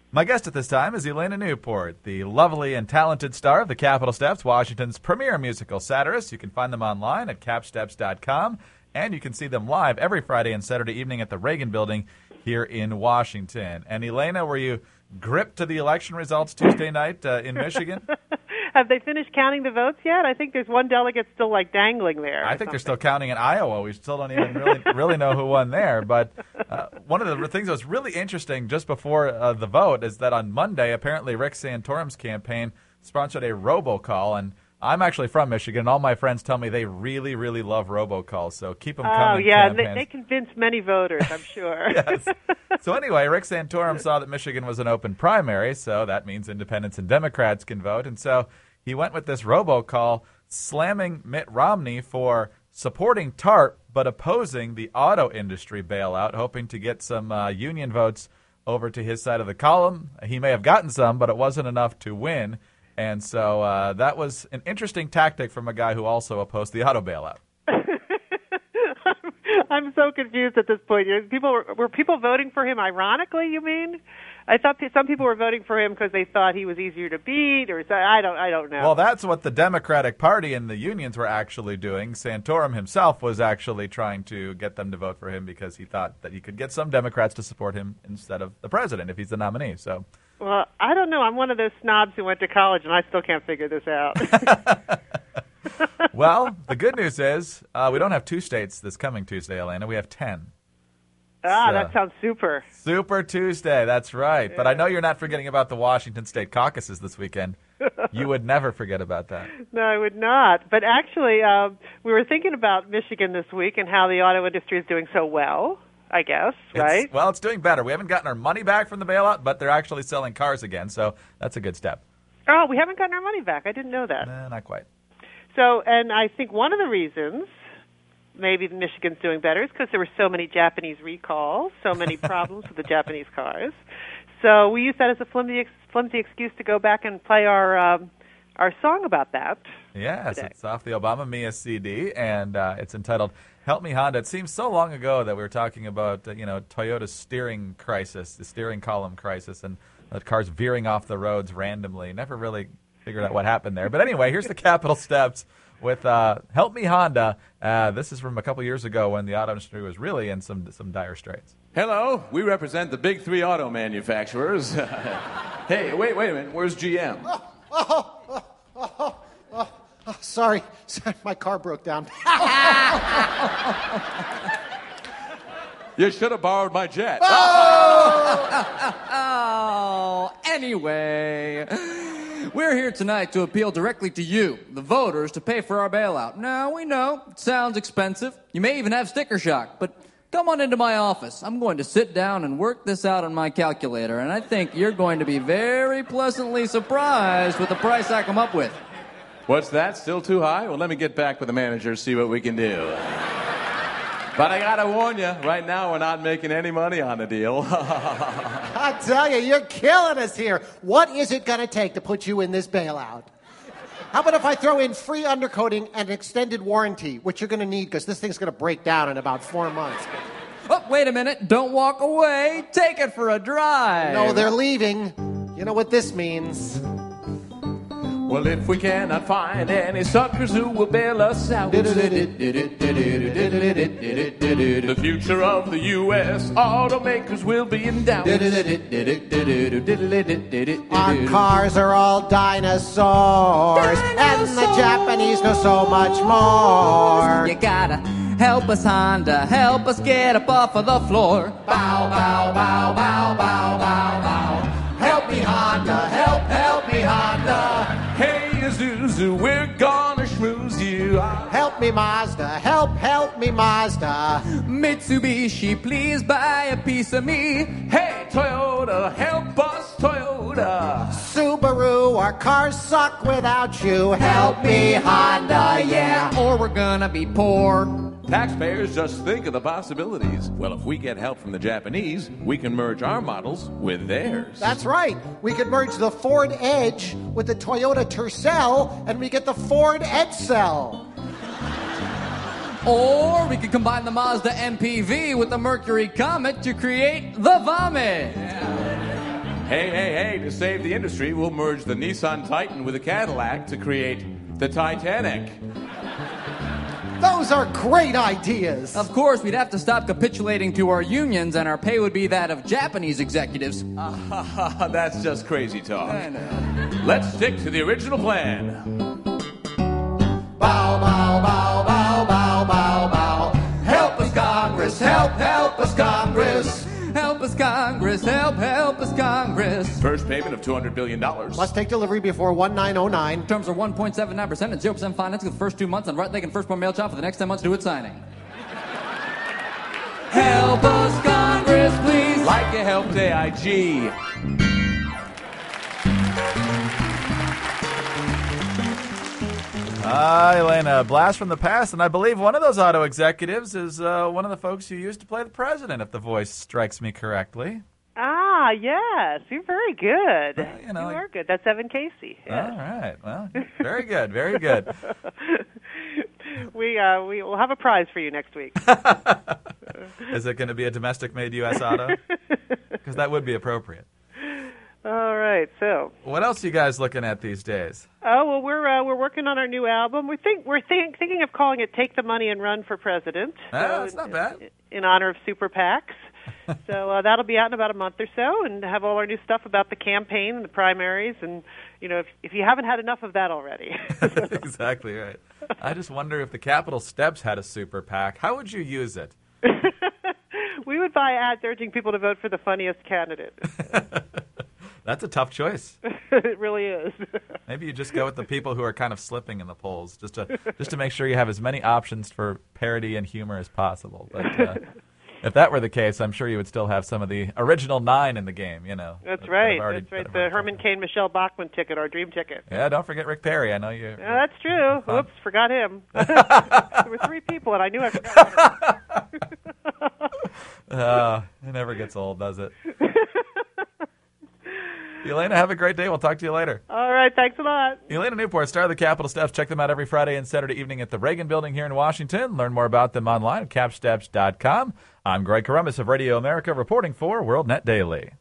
My guest at this time is Elena Newport, the lovely and talented star of the Capitol Steps, Washington's premier musical satirist. You can find them online at capsteps.com, and you can see them live every Friday and Saturday evening at the Reagan Building here in Washington. And Elena, were you gripped to the election results Tuesday night in Michigan? Have they finished counting the votes yet? I think there's one delegate still dangling there. I think they're still counting in Iowa. We still don't even really know who won there. But one of the things that was really interesting just before the vote is that on Monday, apparently Rick Santorum's campaign sponsored a robocall, and I'm actually from Michigan, and all my friends tell me they really, really love robocalls, so keep them coming. Oh, yeah, they convinced many voters, I'm sure. Yes. So anyway, Rick Santorum saw that Michigan was an open primary, so that means independents and Democrats can vote, and so he went with this robocall slamming Mitt Romney for supporting TARP but opposing the auto industry bailout, hoping to get some union votes over to his side of the column. He may have gotten some, but it wasn't enough to win. And so that was an interesting tactic from a guy who also opposed the auto bailout. I'm so confused at this point. Were people voting for him ironically, you mean? I thought some people were voting for him because they thought he was easier to beat, or I don't know. Well, that's what the Democratic Party and the unions were actually doing. Santorum himself was actually trying to get them to vote for him because he thought that he could get some Democrats to support him instead of the president if he's the nominee. So, well, I don't know. I'm one of those snobs who went to college, and I still can't figure this out. Well, the good news is we don't have 2 states this coming Tuesday, Elena. We have 10. That sounds super. Super Tuesday, that's right. Yeah. But I know you're not forgetting about the Washington State caucuses this weekend. You would never forget about that. No, I would not. But actually, we were thinking about Michigan this week and how the auto industry is doing so well, I guess, right? It's doing better. We haven't gotten our money back from the bailout, but they're actually selling cars again, so that's a good step. Oh, we haven't gotten our money back. I didn't know that. Nah, not quite. So, and I think one of the reasons maybe Michigan's doing better is because there were so many Japanese recalls, so many problems with the Japanese cars. So we used that as a flimsy excuse to go back and play our song about that. Yes, today. It's off the Obama Mia CD, and it's entitled "Help Me Honda." It seems so long ago that we were talking about Toyota's steering crisis, the steering column crisis, and the cars veering off the roads randomly. Never really figured out what happened there. But anyway, here's the Capitol Steps with Help Me Honda. This is from a couple years ago when the auto industry was really in some dire straits. Hello, we represent the big 3 auto manufacturers. Hey, wait a minute, where's GM? Sorry, my car broke down. You should have borrowed my jet. Anyway, we're here tonight to appeal directly to you, the voters, to pay for our bailout. Now, we know it sounds expensive. You may even have sticker shock, but come on into my office. I'm going to sit down and work this out on my calculator, and I think you're going to be very pleasantly surprised with the price I come up with. What's that? Still too high? Well, let me get back with the manager, see what we can do. But I gotta warn you, right now we're not making any money on the deal. I tell you, you're killing us here. What is it gonna take to put you in this bailout? How about if I throw in free undercoating and extended warranty, which you're gonna need because this thing's gonna break down in about 4 months. Oh, wait a minute. Don't walk away. Take it for a drive. No, they're leaving. You know what this means. Well, if we cannot find any suckers who will bail us out, the future of the U.S. automakers will be in doubt. Our cars are all dinosaurs, and the Japanese know so much more. You gotta help us, Honda, help us get up off of the floor. Bow, bow, bow, bow, bow, bow, bow. Help me, Honda, help me, Honda. Hey, Zuzu, we're gonna schmooze you. Help me, Mazda, help me, Mazda. Mitsubishi, please buy a piece of me. Hey, Toyota, help us, Toyota. Subaru, our cars suck without you. Help me, Honda, yeah. Or we're gonna be poor. Taxpayers, just think of the possibilities. Well, if we get help from the Japanese, we can merge our models with theirs. That's right. We could merge the Ford Edge with the Toyota Tercel, and we get the Ford Edsel. Or we could combine the Mazda MPV with the Mercury Comet to create the Vomit. Hey, to save the industry, we'll merge the Nissan Titan with a Cadillac to create the Titanic. Those are great ideas. Of course, we'd have to stop capitulating to our unions, and our pay would be that of Japanese executives. That's just crazy talk. I know. Let's stick to the original plan. Bow, bow, bow, bow, bow, bow, bow. Help us, Congress. Help us, Congress. Help us, Congress. Help us, Congress. First payment of $200 billion. Must take delivery before 1909. Terms are 1.79% and 0% financing for the first 2 months and right leg and firstborn mail child for the next 10 months due at signing. Help us, Congress, please. Like you helped AIG. Elena, blast from the past, and I believe one of those auto executives is one of the folks you used to play the president, if the voice strikes me correctly. Ah, yes. You're very good. You know, you are good. That's Evan Casey. Yes. All right. Well, very good. Very good. We will have a prize for you next week. Is it going to be a domestic-made U.S. auto? Because that would be appropriate. All right. So, what else are you guys looking at these days? oh well, we're working on our new album. We're thinking of calling it "Take the Money and Run for President." That's not bad. In honor of super PACs. So that'll be out in about a month or so, and have all our new stuff about the campaign and the primaries, and if you haven't had enough of that already. Exactly right. I just wonder if the Capitol Steps had a super PAC, how would you use it? We would buy ads urging people to vote for the funniest candidate. That's a tough choice. It really is. Maybe you just go with the people who are kind of slipping in the polls, just to make sure you have as many options for parody and humor as possible. But if that were the case, I'm sure you would still have some of the original 9 in the game. That's right. That's right. The Herman Cain, Michelle Bachmann ticket, our dream ticket. Yeah, don't forget Rick Perry. I know you. Yeah, that's true. Oops, forgot him. There were 3 people, and I knew I forgot him. It never gets old, does it? Elena, have a great day. We'll talk to you later. All right. Thanks a lot. Elena Newport, star of the Capitol Steps. Check them out every Friday and Saturday evening at the Reagan Building here in Washington. Learn more about them online at capsteps.com. I'm Greg Corombos of Radio America, reporting for WorldNet Daily.